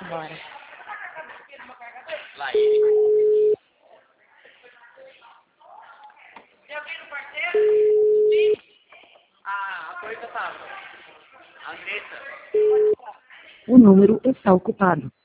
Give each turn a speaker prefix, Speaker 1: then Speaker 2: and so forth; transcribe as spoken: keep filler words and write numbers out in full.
Speaker 1: Bora.
Speaker 2: Lá ele. Tem alguém no parceiro? Sim. Ah, a coisa tava. Andressa.
Speaker 3: O número está ocupado.